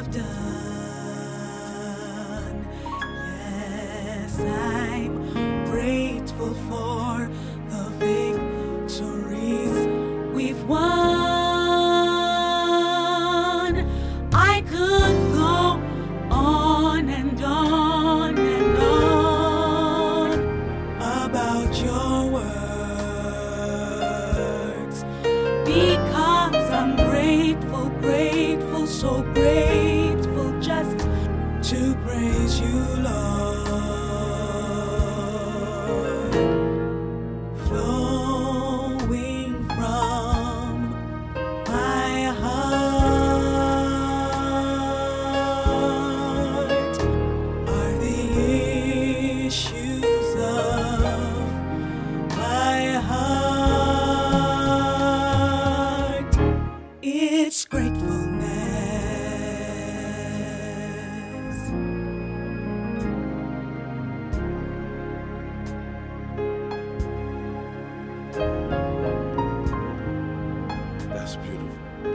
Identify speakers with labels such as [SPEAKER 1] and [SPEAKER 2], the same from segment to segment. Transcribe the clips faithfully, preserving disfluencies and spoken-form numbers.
[SPEAKER 1] have done. Yes, I'm grateful for the victories we've won. I could go on and on and on about your words, because I'm grateful, grateful, so grateful just to praise you, Lord. Flowing from my heart are the issues of my heart. It's gratefulness.
[SPEAKER 2] That's beautiful.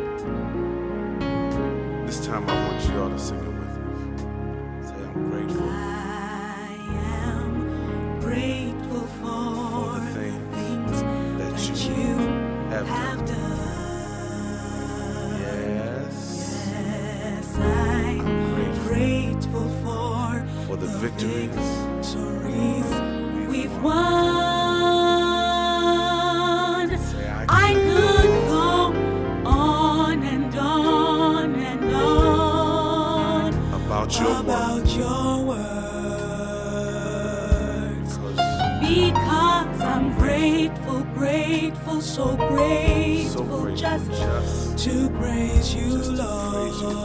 [SPEAKER 2] This time I want you all to sing it with us. Say, I'm grateful
[SPEAKER 1] I am grateful for
[SPEAKER 2] for the
[SPEAKER 1] the
[SPEAKER 2] things
[SPEAKER 1] things
[SPEAKER 2] that
[SPEAKER 1] that
[SPEAKER 2] you
[SPEAKER 1] you
[SPEAKER 2] have
[SPEAKER 1] have
[SPEAKER 2] done.
[SPEAKER 1] done.
[SPEAKER 2] Yes.
[SPEAKER 1] Yes, I'm
[SPEAKER 2] grateful
[SPEAKER 1] grateful for
[SPEAKER 2] For the victories
[SPEAKER 1] victories we've
[SPEAKER 2] won.
[SPEAKER 1] won.
[SPEAKER 2] Say, I
[SPEAKER 1] I could go on and on and on
[SPEAKER 2] about your word.
[SPEAKER 1] about your words,
[SPEAKER 2] 'Cause
[SPEAKER 1] because I'm grateful, grateful, so
[SPEAKER 2] so
[SPEAKER 1] grateful
[SPEAKER 2] grateful
[SPEAKER 1] just
[SPEAKER 2] just
[SPEAKER 1] to praise you,
[SPEAKER 2] Just to praise you,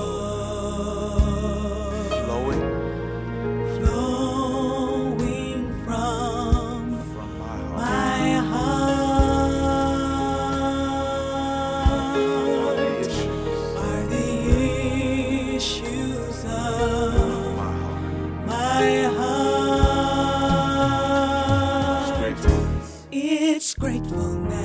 [SPEAKER 1] Lord.
[SPEAKER 2] flowing
[SPEAKER 1] Flowing from
[SPEAKER 2] from my heart.
[SPEAKER 1] my heart are the issues of
[SPEAKER 2] My heart.
[SPEAKER 1] my heart.
[SPEAKER 2] Gratefulness.
[SPEAKER 1] It's gratefulness.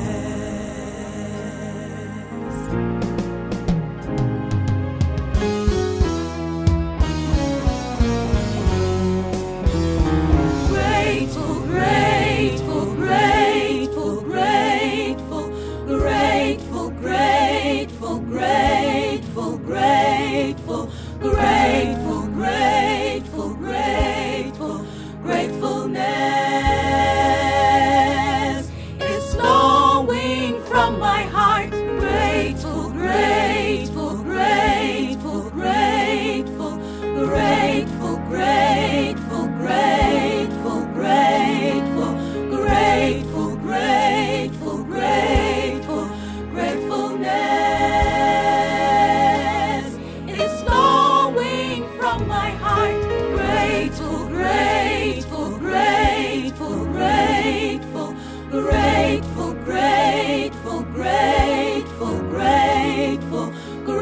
[SPEAKER 1] Grateful, grateful, grateful, grateful, grateful, grateful, grateful, grateful, grateful, grateful, grateful, gratefulness is flowing from my heart. Grateful, grateful, grateful, grateful, grateful, grateful, grateful, grateful, grateful, grateful, grateful, gratefulness is flowing from my heart. Grateful, grateful, grateful, grateful, grateful, grateful, grateful, grateful, grateful,